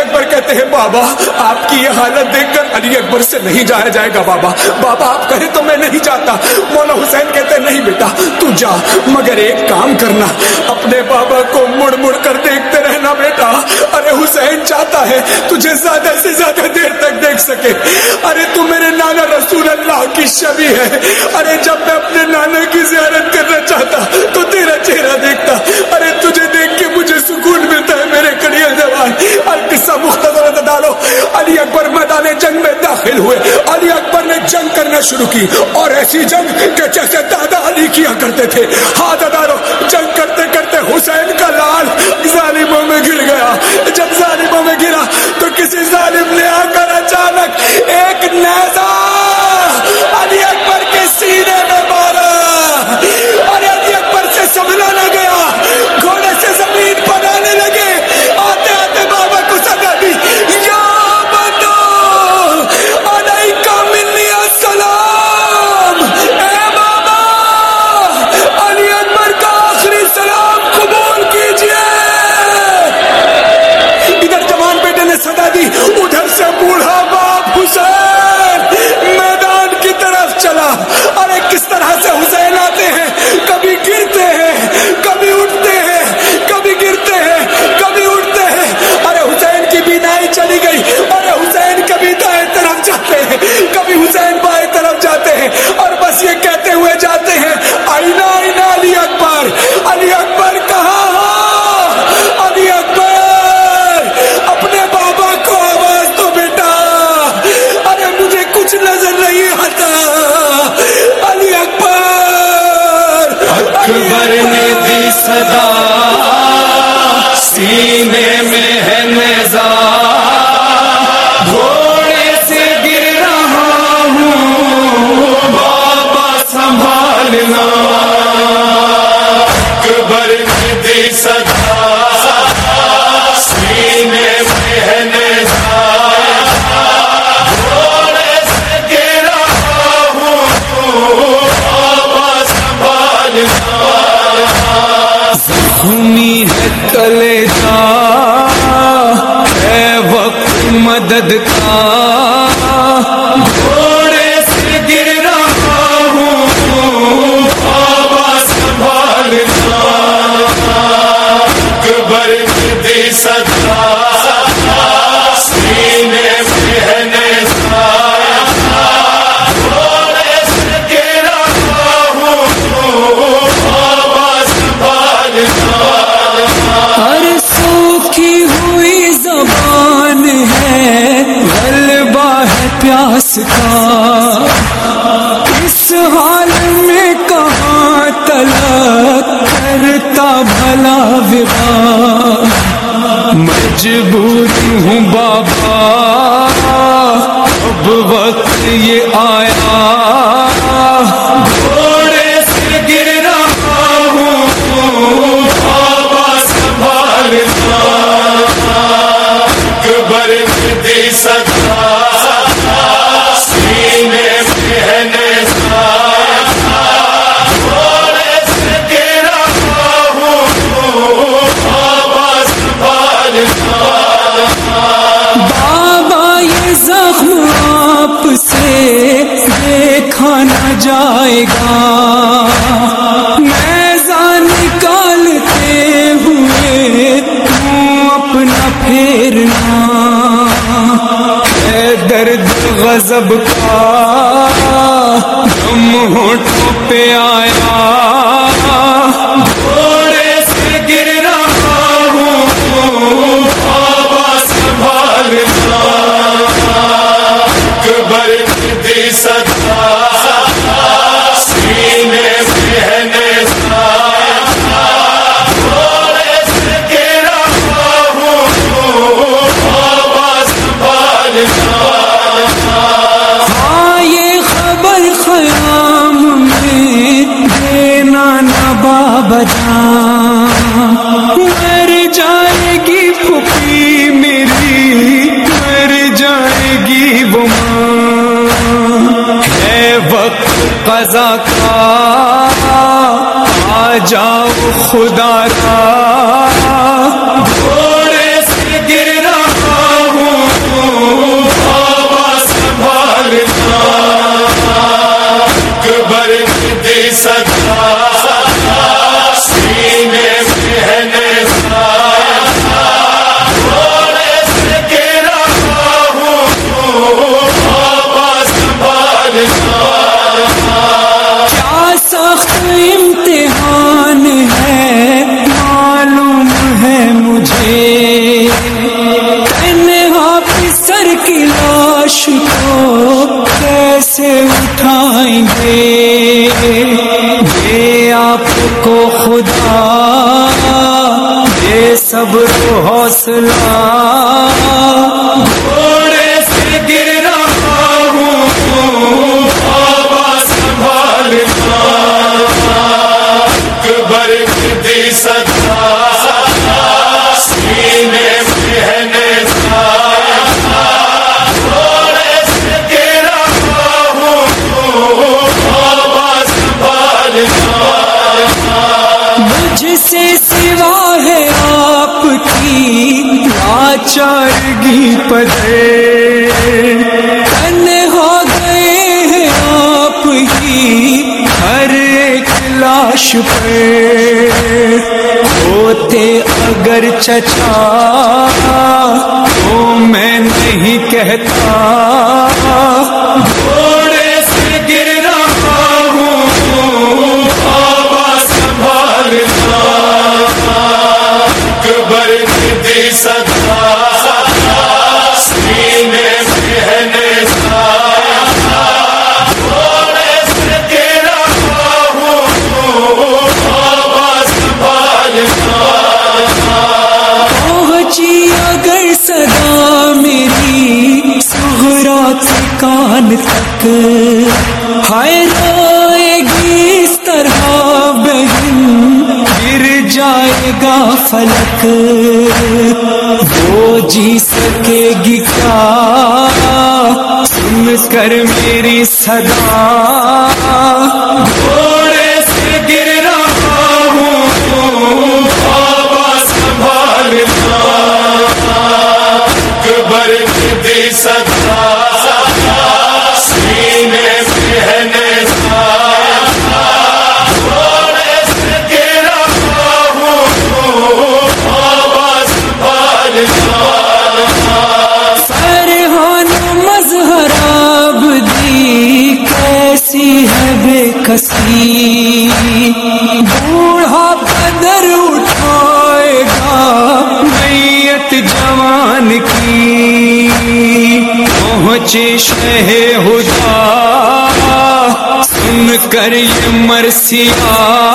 کہتے ہیں بابا آپ کی یہ حالت دیکھ کر علی اکبر سے نہیں جایا جائے گا بابا بابا آپ کہیں تو میں نہیں جاتا. مولا حسین کہتے ہیں نہیں بیٹا تو جا مگر ایک کام کرنا اپنے بابا کو مڑ مڑ کر دیکھتے رہنا بیٹا. ارے حسین چاہتا ہے تجھے زیادہ سے زیادہ دیر تک دیکھ سکے. ارے تو میرے نانا رسول اللہ کی شبیہ ہے. ارے جب میں اپنے نانا کی زیارت کرنا چاہتا تو تیرا چہرہ دیکھتا. ارے تجھے دیکھ کے مجھے سکون ملتا ہے میرے کڑیل جوان. القصہ مختصر ڈالو. علی اکبر میدان جنگ میں داخل ہوئے. علی اکبر نے جنگ کرنا شروع کی اور ایسی جنگ کہ جیسے دادا علی کیا کرتے تھے. ہاتھ ادارو جنگ کرتے کرتے حسین کا لال ظالموں میں گر گیا. جب ظالموں میں گرا تو کسی ظالم نے آ کر اچانک ایک نیزہ علی اکبر کے سینے میں مارا اور علی اکبر سے سنبھلا نہ گیا. گھوڑے سے زمین پر آنے لگے. آتے آتے بابا کو صدا دی یا بندو علیکہ منی السلام. اے بابا علی اکبر کا آخری سلام قبول کیجئے. ادھر جوان بیٹے نے صدا دی. ادھر سے بوڑھا باپ حسین میدان کی طرف چلا. ارے کس طرح سے حسین آتے ہیں کبھی گرتے ہیں کبھی اٹھتے ہیں کبھی گرتے ہیں کبھی اٹھتے ہیں. ارے حسین کی بینائی چلی گئی. ارے حسین کبھی دائیں طرف جاتے ہیں کبھی حسین بائیں طرف جاتے ہیں اور بس یہ کہتے ہوئے جاتے ہیں آئینہ آئینہ علی اکبر. علی اکبر کہاں ہو علی اکبر اپنے بابا کو آواز دو بیٹا. ارے مجھے کچھ نظر نہیں آتا. علی اکبر اکبر نے دی صدا سینے میں ہے نیزہ. گھوڑے سے گر رہا ہوں بابا سنبھالنا. اکبر نے دی صدا سینے میں ہے نیزہ. گھوڑے سے گر رہا ہوں بابا سنبھالنا. زخمی ہے کلیجہ ہے وقت مدد کا. گھوڑے سے گر رہا ہوں بابا سنبھالنا. اکبر نے دی صدا سینے میں ہے نیزہ. گھوڑے سے گر رہا ہوں بابا سنبھالنا. ہر سوکھی ہوئی زبان ہے غلبہ ہے پیاس کا. اس حال میں کہاں تلک کرتا بھلا وفا. مجبور ہوں بابا اب وقت یہ آیا. گھوڑے سے گر رہا ہوں بابا سنبھالنا. اکبر نے دی صدا سینے میں ہے نیزہ. گھوڑے سے گر رہا ہوں بابا سنبھالنا. بابا یہ زخم آپ سے دیکھا نہ جائے گا. نیزہ نکالتے ہوئے تم اپنا پھیرنا. اے درد غضب کا دم ہونٹوں پہ آیا. گھوڑے سے گر رہا ہوں بابا سنبھالنا. اکبر نے دی صدا سینے میں ہے نیزہ. گھوڑے سے گر رہا ہوں بابا سنبھالنا. ہاں یہ خبر خیام میں دینا نہ بابا جان. مر جائے گی پھوپھی میری مر جائے گی وہ ماں. ہے وقت قضا کا آ جاؤ خدا را. گھوڑے سے گر رہا ہوں حوصلہ گھوڑے سے گر رہا ہوں بابا سنبھالنا اکبر کی دی صدا سینے میں ہے نیزہ گھوڑے سے گر رہا ہوں بابا سنبھالنا مجھ سے سوا ہے آپ کی لاچارگی پدے تن ہو گئے ہیں آپ ہی ہر ایک لاش پہ ہوتے اگر چچا تو میں نہیں کہتا گھوڑے سے گر رہا ہوں بابا سنبھالنا اکبر کی دی صدا سینے میں ہے نیزہ گھوڑے سے گر رہا ہوں بابا سنبھالنا پہنچی اگر صدا میری سغرا کے کان تک ہائے روئے گی اس طرح بہن گر جائے گا فلک وہ جی سکے گی کیا سن کر میری صدا گھوڑے سے گر رہا ہوں بابا سنبھالنا اکبر کی دی صدا سینے میں ہے نیزہ گھوڑے سے گر رہا ہوں بابا سنبھالنا فرحان مظہر عابدی کیسی ہے بے کسی بوڑھا بدر اٹھائے گا میت جوان کی پہنچے شہ ہدا سن کر یہ مرثیہ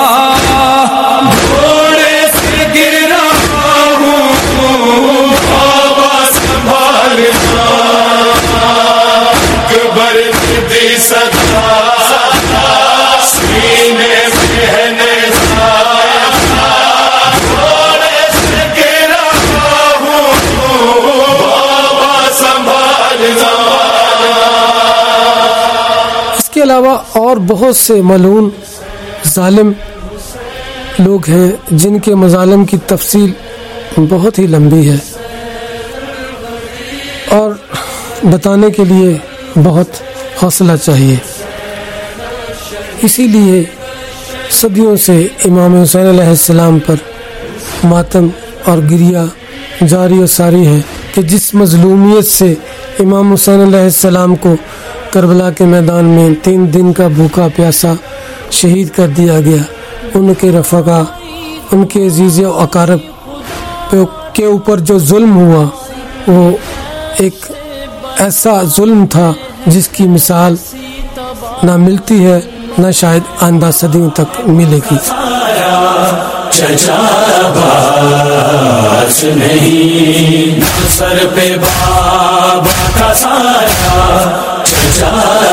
گھوڑے سے گر رہا ہوں بابا سنبھالنا اکبر کی دی صدا سینے میں ہے نیزہ گھوڑے سے گر رہا ہوں بابا سنبھالنا اس کے علاوہ اور بہت سے ملعون ظالم لوگ ہیں جن کے مظالم کی تفصیل بہت ہی لمبی ہے اور بتانے کے لیے بہت حوصلہ چاہیے. اسی لیے صدیوں سے امام حسین علیہ السلام پر ماتم اور گریہ جاری و ساری ہے کہ جس مظلومیت سے امام حسین علیہ السلام کو کربلا کے میدان میں 3 دن کا بھوکا پیاسا شہید کر دیا گیا، ان کے رفقا، ان کے عزیز و اقارب کے اوپر جو ظلم ہوا وہ ایک ایسا ظلم تھا جس کی مثال نہ ملتی ہے نہ شاید آئندہ صدیوں تک ملے گی. چچا باس نہیں سر پہ بابا کا سایہ، چچا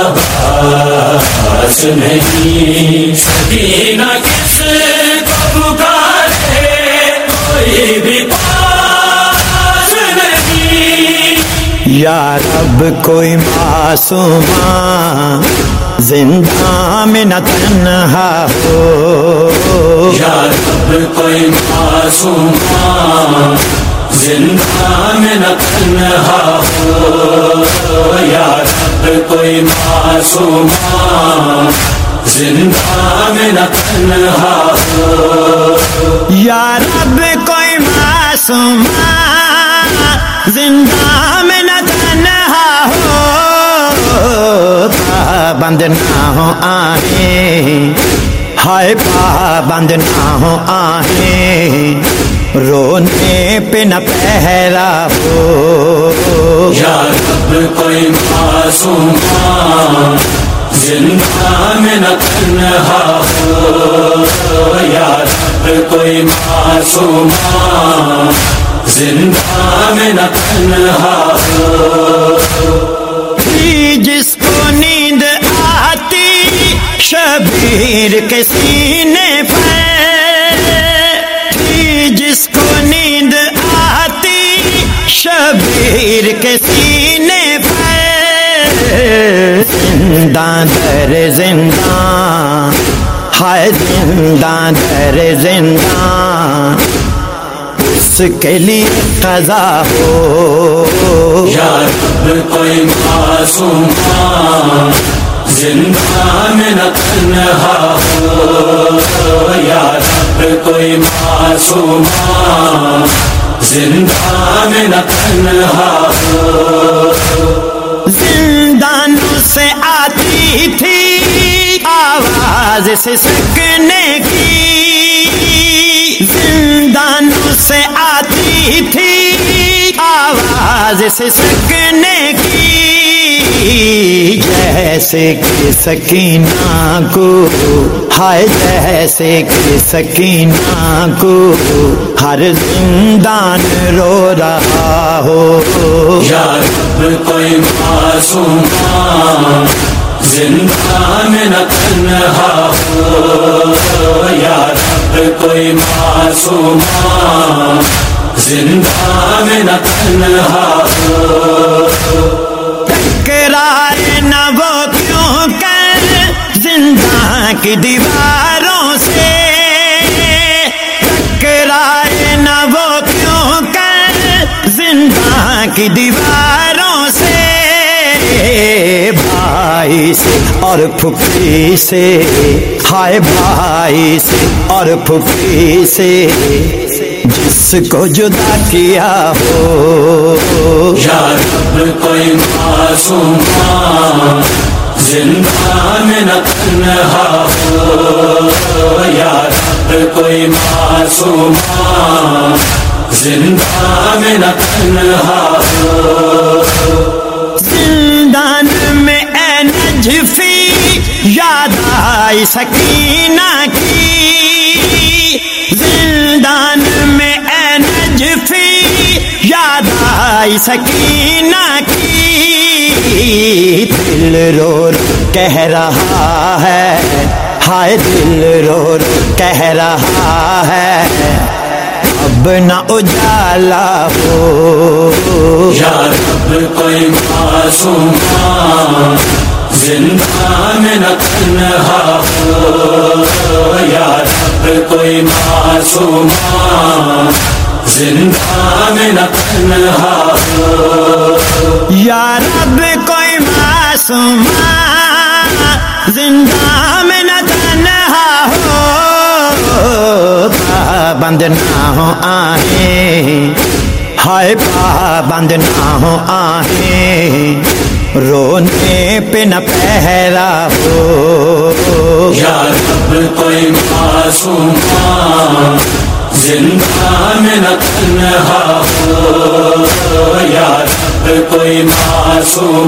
باس نہیں سکینہ کس کو پکارے کوئی بھی پاس نہیں. یا رب کوئی معصوم زندہ میں نہ تنہا ہو، یا رب کوئی معصوم زندہ میں نہ تنہا ہو، یا رب کوئی معصوم زندہ میں نہ تنہا ہو، یا رب کوئی معصوم زندہ میں نہ تنہا ہو، پابند نہ ہو آہیں، ہائے پابند نہ ہو آہیں، رونے پہ نہ پہلا ہو، یا رب کوئی معصوم زندہ میں نہ تنہا ہو یا رب کوئی معصوم، زندہ میں نہ تنہا ہو۔ جس کو نیند آتی شبیر کے سینے پر، جس کو نیند آتی شبیر کے سینے پر، زنداں در زنداں، ہائے زنداں در زنداں، اس کے لیے قضا ہو یا رب کوئی معصوم، زندہ میں نہ تنہا ہو یا رب کوئی معصوم، زندہ میں نہ تنہا ہو۔ زندانوں سے آتی تھی آواز سسکنے کی، زندانوں سے آتی تھی آواز سسکنے کی، جیسے کہ سکینہ کو، ہائے جیسے کہ سکینہ کو ہر زندان رو رہا ہو یا رب کوئی معصوم، زندہ میں نہ تنہا ہو یا رب کوئی معصوم، زندہ میں نہ تنہا ہو۔ ٹکرائے نہ وہ کیوں کر زندہ کی دیواروں سے، ٹکرائے نہ وہ کیوں کر زندہ کی دیواروں سے، بھائی سے اور پھپھی سے، ہائے بھائی سے اور پھپھی سے، جس کو جدا کیا ہو یا رب کوئی معصوم، زندہ میں نہ تنہا ہو یا رب کوئی معصوم، زندہ میں نہ تنہا ہو۔ زندان میں اے نجفی یاد آئی سکینہ کی، زندان میں اے نجفی یاد آئی سکینہ کی، دل رو رو کہہ رہا ہے، ہائے دل رو رو کہہ رہا ہے، اب نہ اجالا ہو یا رب کوئی معصوم، زندہ میں نہ تنہا ہو یا رب کوئی معصوم، زندہ میں نہ تنہا ہو۔ یا رب کوئی معصوم، زندہ میں نہ تنہا ہو، پابند نہ ہو آہیں، ہائے پابند نہ ہو آہیں، رونے پہ نہ پہرا ہو یا رب کوئی معصوم، زندہ میں نہ تنہا ہو یا رب کوئی معصوم،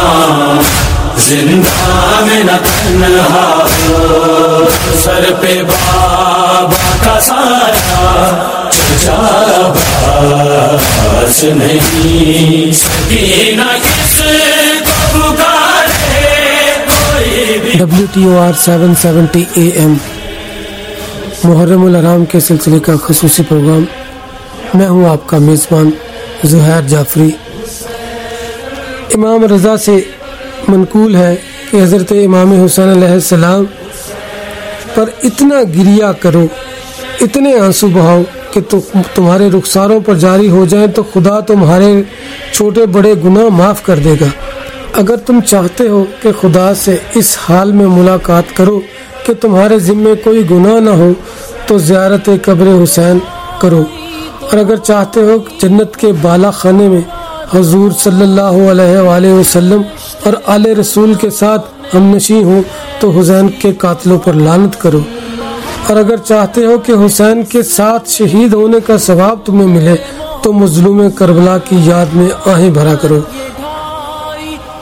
زندہ میں نہ تنہا ہو۔ سر پہ بابا کا سایہ چچا باس نہیں، سکینہ کس کو پکارے کوئی بھی۔ WTOR 770 AM محرم الحرام کے سلسلے کا خصوصی پروگرام، میں ہوں آپ کا میزبان زہیر جعفری۔ امام رضا سے منقول ہے کہ حضرت امام حسین علیہ السلام پر اتنا گریہ کرو، اتنے آنسو بہاؤ کہ تمہارے رخساروں پر جاری ہو جائیں تو خدا تمہارے چھوٹے بڑے گناہ معاف کر دے گا۔ اگر تم چاہتے ہو کہ خدا سے اس حال میں ملاقات کرو کہ تمہارے ذمے کوئی گناہ نہ ہو تو زیارت قبر حسین کرو، اور اگر چاہتے ہو کہ جنت کے بالا خانے میں حضور صلی اللہ علیہ وآلہ وسلم اور آل رسول کے ساتھ ہم نشیں ہوں تو حسین کے قاتلوں پر لعنت کرو، اور اگر چاہتے ہو کہ حسین کے ساتھ شہید ہونے کا ثواب تمہیں ملے تو مظلوم کربلا کی یاد میں آہیں بھرا کرو۔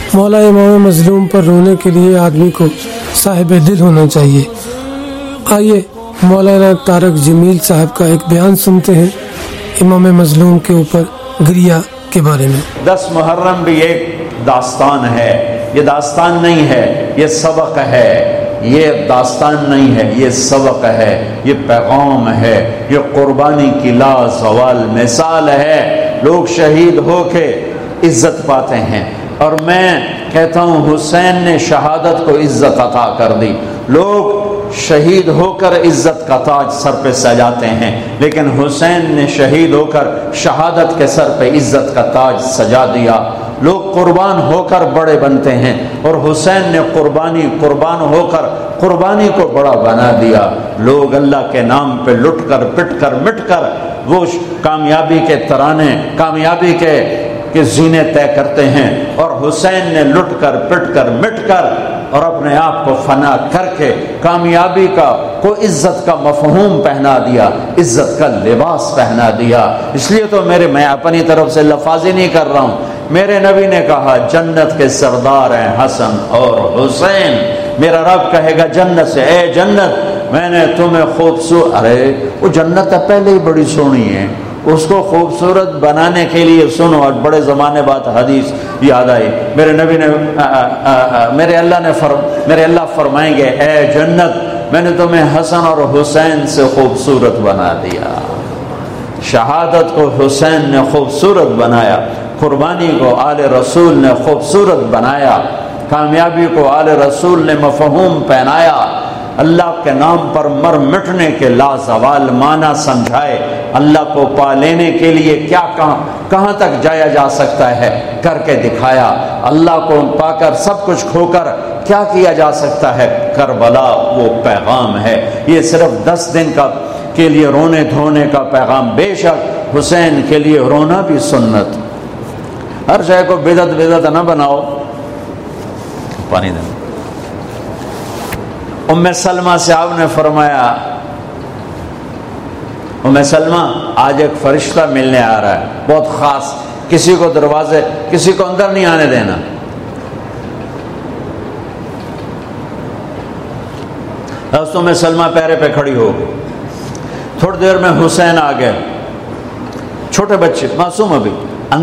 مولا امام مظلوم پر رونے کے لیے آدمی کو صاحب دل ہونا چاہیے۔ آئیے مولانا طارق جمیل صاحب کا ایک بیان سنتے ہیں امام مظلوم کے اوپر گریا کے بارے میں۔ 10 محرم بھی ایک داستان ہے، یہ داستان نہیں ہے، یہ سبق ہے، یہ داستان نہیں ہے، یہ سبق ہے، یہ پیغام ہے، یہ قربانی کی لازوال مثال ہے۔ لوگ شہید ہو کے عزت پاتے ہیں، اور میں کہتا ہوں حسین نے شہادت کو عزت عطا کر دی۔ لوگ شہید ہو کر عزت کا تاج سر پہ سجاتے ہیں، لیکن حسین نے شہید ہو کر شہادت کے سر پہ عزت کا تاج سجا دیا۔ لوگ قربان ہو کر بڑے بنتے ہیں، اور حسین نے قربان ہو کر قربانی کو بڑا بنا دیا۔ لوگ اللہ کے نام پہ لٹ کر پٹ کر مٹ کر وہ کامیابی کے ترانے، کامیابی کے زینے طے کرتے ہیں، اور حسین نے لٹ کر پٹ کر مٹ کر اور اپنے آپ کو فنا کر کے کامیابی کو عزت کا مفہوم پہنا دیا، عزت کا لباس پہنا دیا۔ اس لیے تو میں اپنی طرف سے لفاظی نہیں کر رہا ہوں، میرے نبی نے کہا جنت کے سردار ہیں حسن اور حسین۔ میرا رب کہے گا جنت سے، اے جنت میں نے تمہیں خوبصورت، ارے وہ جنت پہلے ہی بڑی سونی ہے، اس کو خوبصورت بنانے کے لیے سنو، اور بڑے زمانے بعد حدیث یاد آئی، میرے نبی نے میرے اللہ فرمائیں گے اے جنت میں نے تمہیں حسن اور حسین سے خوبصورت بنا دیا۔ شہادت کو حسین نے خوبصورت بنایا، قربانی کو آل رسول نے خوبصورت بنایا، کامیابی کو آل رسول نے مفہوم پہنایا، اللہ کے نام پر مر مٹنے کے لازوال معنی سمجھائے، اللہ کو پا لینے کے لیے کیا کہاں تک جایا جا سکتا ہے کر کے دکھایا، اللہ کو پا کر سب کچھ کھو کر کیا کیا جا سکتا ہے، کربلا وہ پیغام ہے۔ یہ صرف 10 دن کے لیے رونے دھونے کا پیغام، بے شک حسین کے لیے رونا بھی سنت۔ ہر شے کو بدعت نہ بناؤ۔ پانی دیں۔ ام سلمہ سے آپ نے فرمایا ام سلمہ آج ایک فرشتہ ملنے آ رہا ہے، بہت خاص، کسی کو اندر نہیں آنے دینا۔ ام سلمہ پیرے پہ کھڑی ہو گئی، تھوڑی دیر میں حسین آ گئے، چھوٹے بچے معصوم ابھی،